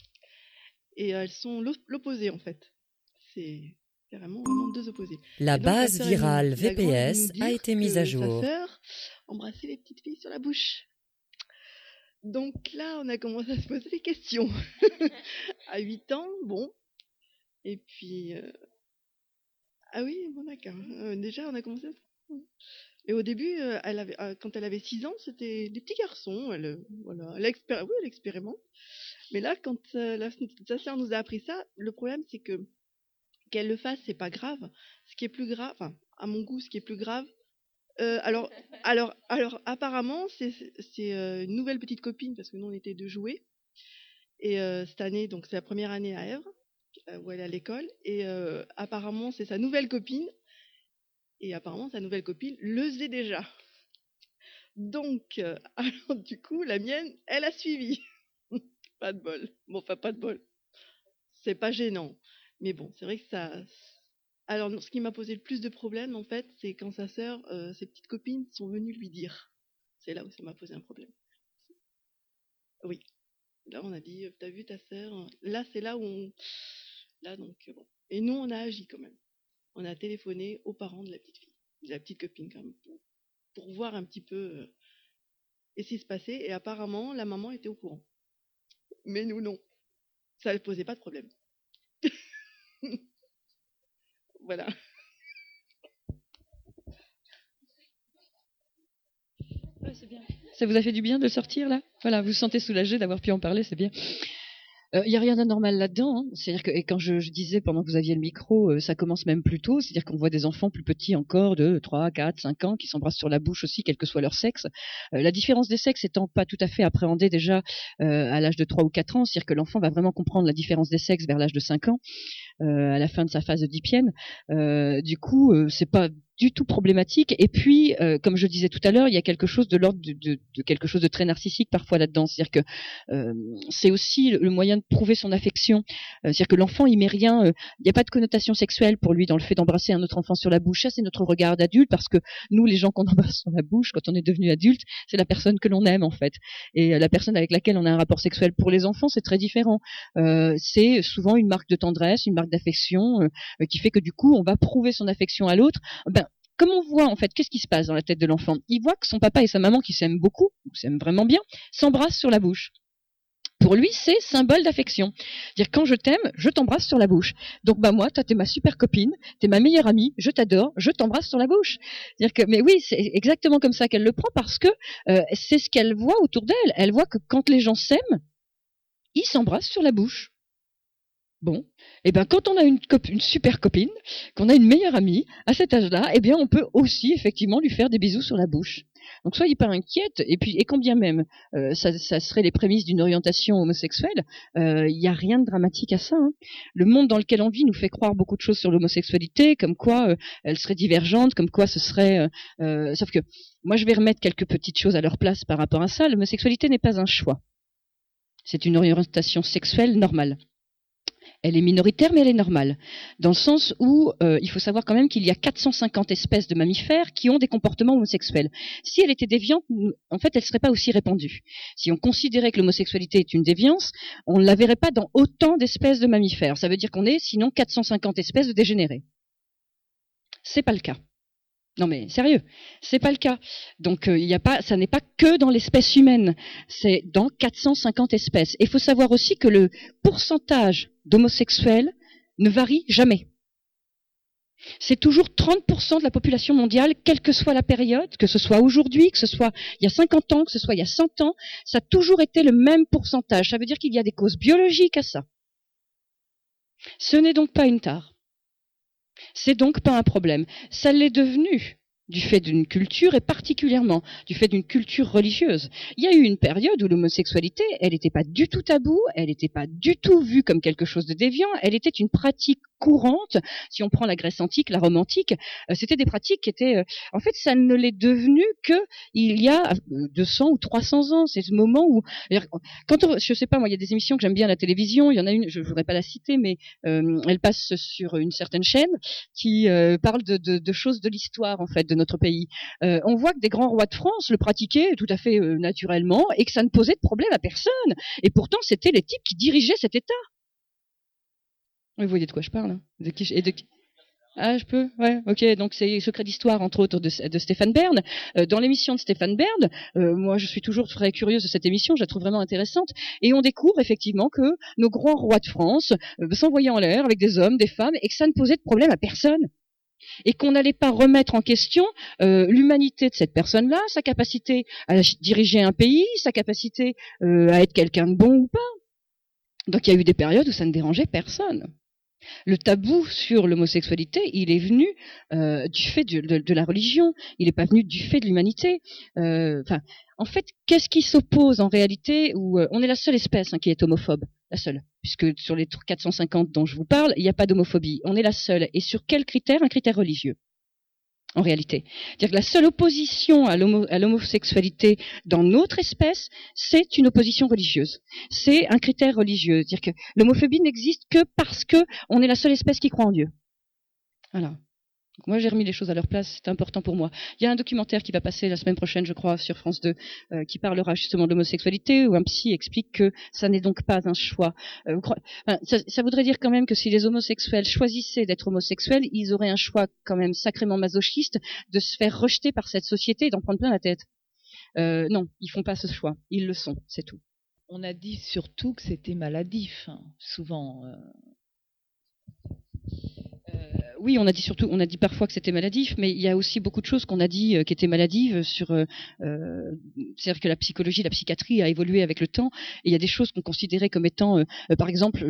Et elles sont l'opposé en fait. C'est vraiment deux opposés. La base virale VPS a été mise à jour. Sa sœur embrassait les petites filles sur la bouche. Donc là, on a commencé à se poser des questions. À 8 ans, bon. Et puis... Ah oui, bon d'accord. Déjà, on a commencé à... Et au début, quand elle avait 6 ans, c'était des petits garçons. Elle expérimente. Mais là, quand sa sœur nous a appris ça, le problème, c'est que qu'elle le fasse, c'est pas grave. Ce qui est plus grave, enfin, à mon goût, ce qui est plus grave... alors, apparemment, c'est une nouvelle petite copine, parce que nous, on était 2 jouets. Et cette année, donc c'est la première année à Èvres, où elle est à l'école, et apparemment c'est sa nouvelle copine, et apparemment sa nouvelle copine le faisait déjà. Donc, alors du coup, la mienne, elle a suivi. Pas de bol. Bon, enfin, pas de bol. C'est pas gênant. Mais bon, c'est vrai que ça... Alors, ce qui m'a posé le plus de problèmes, en fait, c'est quand sa sœur, ses petites copines sont venues lui dire. C'est là où ça m'a posé un problème. Oui. Là, on a dit, t'as vu ta sœur? Là, c'est là où on... Là, donc, bon. Et nous, on a agi quand même. On a téléphoné aux parents de la petite fille, de la petite copine quand même, pour voir un petit peu ce qui se passait. Et apparemment, la maman était au courant. Mais nous, non. Ça ne posait pas de problème. Voilà. Ouais, c'est bien. Ça vous a fait du bien de sortir là? Voilà, vous vous sentez soulagé d'avoir pu en parler, c'est bien. Il n'y a rien d'anormal là-dedans. Hein. C'est-à-dire que, et quand je disais pendant que vous aviez le micro, ça commence même plus tôt. C'est-à-dire qu'on voit des enfants plus petits encore, de 3, 4, 5 ans, qui s'embrassent sur la bouche aussi, quel que soit leur sexe. La différence des sexes étant pas tout à fait appréhendée déjà à l'âge de 3 ou 4 ans, c'est-à-dire que l'enfant va vraiment comprendre la différence des sexes vers l'âge de 5 ans, à la fin de sa phase oedipienne. Du coup, c'est pas du tout problématique. Et puis, comme je disais tout à l'heure, il y a quelque chose de l'ordre de quelque chose de très narcissique parfois là-dedans. C'est-à-dire que c'est aussi le moyen de prouver son affection. C'est-à-dire que l'enfant, il met rien. Il n'y a pas de connotation sexuelle pour lui dans le fait d'embrasser un autre enfant sur la bouche. Ça, c'est notre regard d'adulte, parce que nous, les gens qu'on embrasse sur la bouche, quand on est devenu adulte, c'est la personne que l'on aime en fait. Et la personne avec laquelle on a un rapport sexuel. Pour les enfants, c'est très différent. C'est souvent une marque de tendresse, une marque d'affection, qui fait que du coup, on va prouver son affection à l'autre. Comme on voit, en fait, qu'est-ce qui se passe dans la tête de l'enfant? Il voit que son papa et sa maman, qui s'aiment beaucoup, ou s'aiment vraiment bien, s'embrassent sur la bouche. Pour lui, c'est symbole d'affection. Dire quand je t'aime, je t'embrasse sur la bouche. Donc moi, toi, t'es ma super copine, t'es ma meilleure amie, je t'adore, je t'embrasse sur la bouche. Dire que, mais oui, c'est exactement comme ça qu'elle le prend, parce que c'est ce qu'elle voit autour d'elle. Elle voit que quand les gens s'aiment, ils s'embrassent sur la bouche. Bon, et quand on a une super copine, qu'on a une meilleure amie, à cet âge-là, on peut aussi effectivement lui faire des bisous sur la bouche. Donc soyez pas inquiète, et quand bien même ça serait les prémices d'une orientation homosexuelle, il n'y a rien de dramatique à ça. Hein. Le monde dans lequel on vit nous fait croire beaucoup de choses sur l'homosexualité, comme quoi elle serait divergente, comme quoi ce serait... sauf que moi je vais remettre quelques petites choses à leur place par rapport à ça. L'homosexualité n'est pas un choix. C'est une orientation sexuelle normale. Elle est minoritaire, mais elle est normale. Dans le sens où il faut savoir quand même qu'il y a 450 espèces de mammifères qui ont des comportements homosexuels. Si elle était déviante, en fait, elle ne serait pas aussi répandue. Si on considérait que l'homosexualité est une déviance, on ne la verrait pas dans autant d'espèces de mammifères. Ça veut dire qu'on est, sinon, 450 espèces de dégénérés. C'est pas le cas. Non mais sérieux, c'est pas le cas. Donc ça n'est pas que dans l'espèce humaine, c'est dans 450 espèces. Et il faut savoir aussi que le pourcentage d'homosexuels ne varie jamais. C'est toujours 30% de la population mondiale, quelle que soit la période, que ce soit aujourd'hui, que ce soit il y a 50 ans, que ce soit il y a 100 ans, ça a toujours été le même pourcentage. Ça veut dire qu'il y a des causes biologiques à ça. Ce n'est donc pas une tare. C'est donc pas un problème. Ça l'est devenu du fait d'une culture, et particulièrement du fait d'une culture religieuse. Il y a eu une période où l'homosexualité, elle n'était pas du tout taboue, elle n'était pas du tout vue comme quelque chose de déviant, elle était une pratique courante. Si on prend la Grèce antique, la Rome antique, c'était des pratiques qui étaient... en fait, ça ne l'est devenu que il y a 200 ou 300 ans. C'est ce moment où... je sais pas, moi, il y a des émissions que j'aime bien à la télévision. Il y en a une, je ne voudrais pas la citer, mais elle passe sur une certaine chaîne qui parle de choses de l'histoire, en fait, de notre pays. On voit que des grands rois de France le pratiquaient tout à fait naturellement et que ça ne posait de problème à personne. Et pourtant, c'était les types qui dirigeaient cet État. Vous voyez de quoi je parle, hein? Ah, je peux? Ouais, ok. Donc, c'est Secret d'Histoire, entre autres, de Stéphane Bern. Dans l'émission de Stéphane Bern, moi, je suis toujours très curieuse de cette émission, je la trouve vraiment intéressante. Et on découvre, effectivement, que nos grands rois de France s'envoyaient en l'air avec des hommes, des femmes, et que ça ne posait de problème à personne. Et qu'on n'allait pas remettre en question l'humanité de cette personne-là, sa capacité à diriger un pays, sa capacité à être quelqu'un de bon ou pas. Donc, il y a eu des périodes où ça ne dérangeait personne. Le tabou sur l'homosexualité, il est venu du fait de la religion, il n'est pas venu du fait de l'humanité. En fait, qu'est-ce qui s'oppose en réalité où on est la seule espèce qui est homophobe, la seule, puisque sur les 450 dont je vous parle, il n'y a pas d'homophobie. On est la seule. Et sur quel critère? Un critère religieux. En réalité. C'est-à-dire que la seule opposition à l'homosexualité dans notre espèce, c'est une opposition religieuse. C'est un critère religieux. C'est-à-dire que l'homophobie n'existe que parce que on est la seule espèce qui croit en Dieu. Voilà. Donc moi, j'ai remis les choses à leur place, c'est important pour moi. Il y a un documentaire qui va passer la semaine prochaine, je crois, sur France 2, qui parlera justement de l'homosexualité, où un psy explique que ça n'est donc pas un choix. Ça voudrait dire quand même que si les homosexuels choisissaient d'être homosexuels, ils auraient un choix quand même sacrément masochiste de se faire rejeter par cette société et d'en prendre plein la tête. Non, ils font pas ce choix. Ils le sont, c'est tout. On a dit surtout que c'était maladif, souvent. Oui, on a dit parfois que c'était maladif, mais il y a aussi beaucoup de choses qu'on a dit qui étaient maladives c'est-à-dire que la psychologie, la psychiatrie a évolué avec le temps, et il y a des choses qu'on considérait comme étant, par exemple,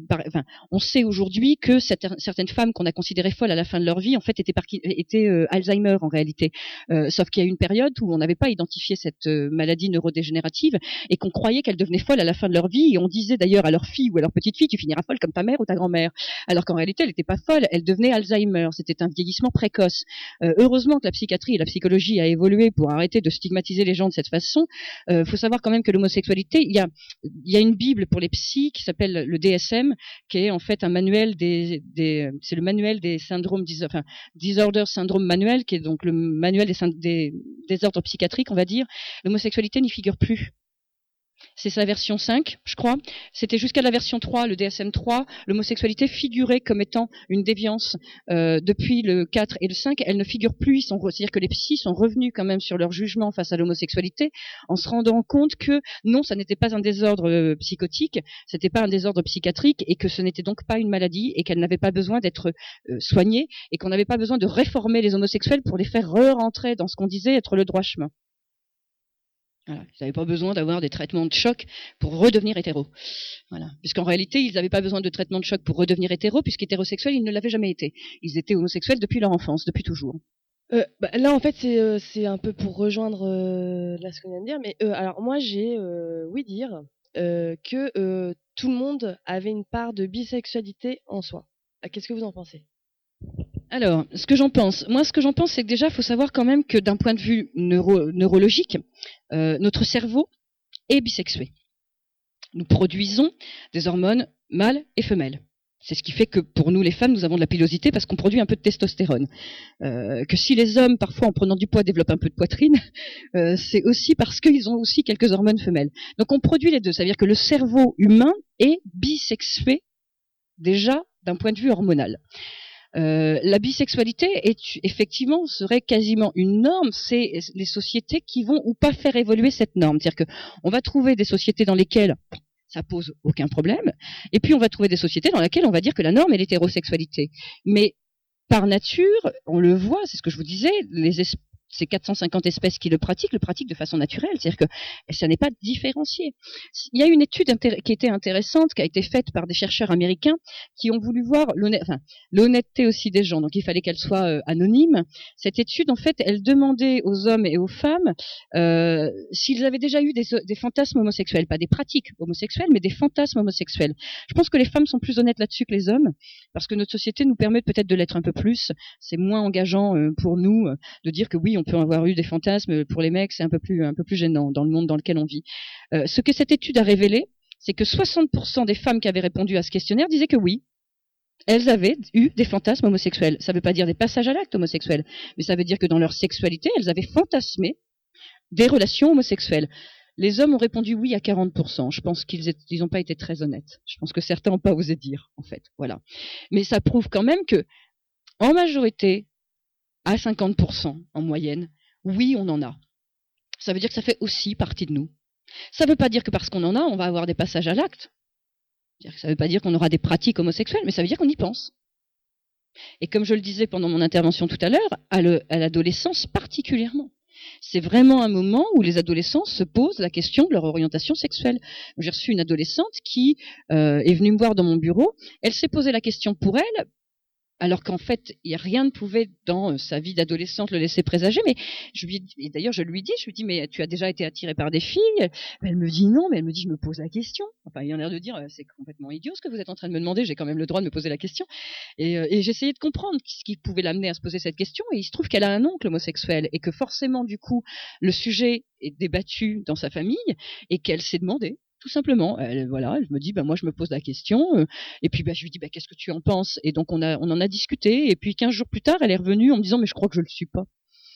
on sait aujourd'hui que certaines femmes qu'on a considérées folles à la fin de leur vie, en fait, étaient Alzheimer en réalité. Sauf qu'il y a eu une période où on n'avait pas identifié cette maladie neurodégénérative et qu'on croyait qu'elles devenaient folles à la fin de leur vie, et on disait d'ailleurs à leur fille ou à leur petite fille, tu finiras folle comme ta mère ou ta grand-mère, alors qu'en réalité, elle n'était pas folle, elle devenait Alzheimer. C'était un vieillissement précoce. Heureusement que la psychiatrie et la psychologie a évolué pour arrêter de stigmatiser les gens de cette façon. Faut savoir quand même que l'homosexualité, il y a une bible pour les psys qui s'appelle le DSM, qui est en fait un manuel c'est le manuel des syndromes, disorder syndrome manuel, qui est donc le manuel des désordres psychiatriques, on va dire. L'homosexualité n'y figure plus. C'est sa version 5, je crois. C'était jusqu'à la version 3, le DSM-3. L'homosexualité figurait comme étant une déviance. Depuis le 4 et le 5, elle ne figure plus. C'est-à-dire que les psys sont revenus quand même sur leur jugement face à l'homosexualité en se rendant compte que non, ça n'était pas un désordre psychotique, c'était pas un désordre psychiatrique, et que ce n'était donc pas une maladie, et qu'elle n'avait pas besoin d'être soignée, et qu'on n'avait pas besoin de réformer les homosexuels pour les faire re-rentrer dans ce qu'on disait être le droit chemin. Voilà. Ils n'avaient pas besoin d'avoir des traitements de choc pour redevenir hétéros. Voilà. Puisqu'en réalité, ils n'avaient pas besoin de traitements de choc pour redevenir hétéros, puisqu'hétérosexuels, ils ne l'avaient jamais été. Ils étaient homosexuels depuis leur enfance, depuis toujours. Là, en fait, c'est un peu pour rejoindre là ce qu'on vient de dire. Mais alors, moi, j'ai ouï dire que tout le monde avait une part de bisexualité en soi. Qu'est-ce que vous en pensez ? Alors, ce que j'en pense, c'est que déjà, il faut savoir quand même que d'un point de vue neurologique, notre cerveau est bisexué. Nous produisons des hormones mâles et femelles. C'est ce qui fait que pour nous, les femmes, nous avons de la pilosité parce qu'on produit un peu de testostérone. Que si les hommes, parfois, en prenant du poids, développent un peu de poitrine, c'est aussi parce qu'ils ont aussi quelques hormones femelles. Donc, on produit les deux. Ça veut dire que le cerveau humain est bisexué déjà d'un point de vue hormonal. La bisexualité effectivement serait quasiment une norme. C'est les sociétés qui vont ou pas faire évoluer cette norme. C'est-à-dire que on va trouver des sociétés dans lesquelles ça pose aucun problème, et puis on va trouver des sociétés dans lesquelles on va dire que la norme est l'hétérosexualité. Mais par nature, on le voit, c'est ce que je vous disais, ces 450 espèces qui le pratiquent de façon naturelle, c'est-à-dire que ça n'est pas différencié. Il y a une étude qui était intéressante, qui a été faite par des chercheurs américains qui ont voulu voir l'honnêteté aussi des gens, donc il fallait qu'elle soit anonyme. Cette étude, en fait, elle demandait aux hommes et aux femmes s'ils avaient déjà eu des fantasmes homosexuels, pas des pratiques homosexuelles, mais des fantasmes homosexuels. Je pense que les femmes sont plus honnêtes là-dessus que les hommes, parce que notre société nous permet peut-être de l'être un peu plus. C'est moins engageant pour nous de dire que oui, on peut avoir eu des fantasmes. Pour les mecs, c'est un peu plus gênant dans le monde dans lequel on vit. Ce que cette étude a révélé, c'est que 60% des femmes qui avaient répondu à ce questionnaire disaient que oui, elles avaient eu des fantasmes homosexuels. Ça ne veut pas dire des passages à l'acte homosexuel, mais ça veut dire que dans leur sexualité, elles avaient fantasmé des relations homosexuelles. Les hommes ont répondu oui à 40%. Je pense qu'ils n'ont pas été très honnêtes. Je pense que certains n'ont pas osé dire, en fait. Voilà. Mais ça prouve quand même que, en majorité, à 50% en moyenne, oui, on en a. Ça veut dire que ça fait aussi partie de nous. Ça ne veut pas dire que parce qu'on en a, on va avoir des passages à l'acte. Ça ne veut pas dire qu'on aura des pratiques homosexuelles, mais ça veut dire qu'on y pense. Et comme je le disais pendant mon intervention tout à l'heure, à l'adolescence particulièrement. C'est vraiment un moment où les adolescents se posent la question de leur orientation sexuelle. J'ai reçu une adolescente qui est venue me voir dans mon bureau. Elle s'est posé la question pour elle, alors qu'en fait, rien ne pouvait, dans sa vie d'adolescente, le laisser présager. Mais d'ailleurs, je lui dis, mais tu as déjà été attirée par des filles? Elle me dit non, mais elle me dit, je me pose la question. Enfin, il a l'air de dire, c'est complètement idiot ce que vous êtes en train de me demander, j'ai quand même le droit de me poser la question. Et j'essayais de comprendre ce qui pouvait l'amener à se poser cette question, et il se trouve qu'elle a un oncle homosexuel, et que forcément, du coup, le sujet est débattu dans sa famille, et qu'elle s'est demandé. Tout simplement, elle me dit, moi je me pose la question, et puis je lui dis, qu'est-ce que tu en penses? Et donc on en a discuté, et puis 15 jours plus tard, elle est revenue en me disant, mais je crois que je le suis pas.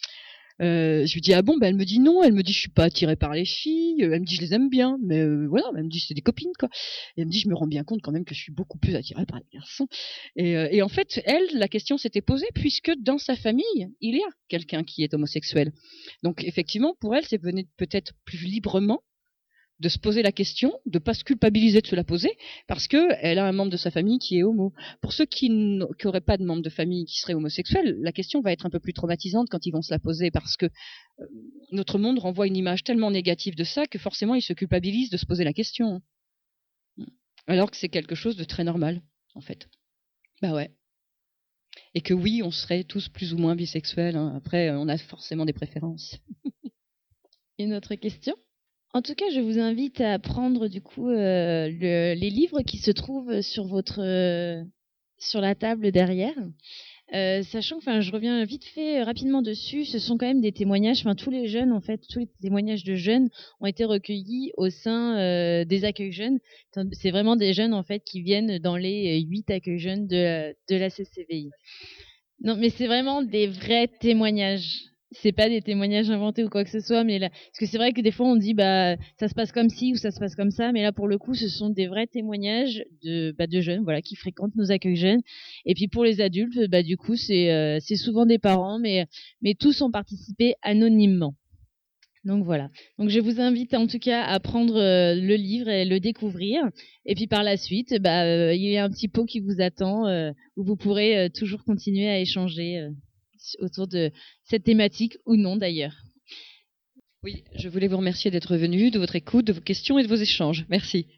Je lui dis, ah bon? Elle me dit non, elle me dit, je suis pas attirée par les filles, elle me dit, je les aime bien, mais voilà, elle me dit, c'est des copines, quoi. Et elle me dit, je me rends bien compte quand même que je suis beaucoup plus attirée par les garçons. Et en fait, la question s'était posée, puisque dans sa famille, il y a quelqu'un qui est homosexuel. Donc effectivement, pour elle, c'est venu peut-être plus librement de se poser la question, de pas se culpabiliser de se la poser, parce que elle a un membre de sa famille qui est homo. Pour ceux qui n'auraient pas de membre de famille qui serait homosexuel, la question va être un peu plus traumatisante quand ils vont se la poser, parce que notre monde renvoie une image tellement négative de ça que forcément ils se culpabilisent de se poser la question. Alors que c'est quelque chose de très normal, en fait. Bah ouais. Et que oui, on serait tous plus ou moins bisexuels. Hein. Après, on a forcément des préférences. Une autre question ? En tout cas, je vous invite à prendre du coup les livres qui se trouvent sur sur la table derrière. Sachant que, je reviens vite fait rapidement dessus, ce sont quand même des témoignages, tous les jeunes, en fait, tous les témoignages de jeunes ont été recueillis au sein des accueils jeunes. C'est vraiment des jeunes, en fait, qui viennent dans les 8 accueils jeunes de la CCVI. Non, mais c'est vraiment des vrais témoignages. C'est pas des témoignages inventés ou quoi que ce soit, mais là, parce que c'est vrai que des fois on dit ça se passe comme ci ou ça se passe comme ça, mais là pour le coup ce sont des vrais témoignages de jeunes, voilà, qui fréquentent nos accueils jeunes. Et puis pour les adultes, du coup c'est souvent des parents, mais tous ont participé anonymement. Donc voilà. Donc je vous invite en tout cas à prendre le livre et le découvrir. Et puis par la suite, il y a un petit pot qui vous attend où vous pourrez toujours continuer à échanger autour de cette thématique ou non d'ailleurs. Oui, je voulais vous remercier d'être venu, de votre écoute, de vos questions et de vos échanges. Merci.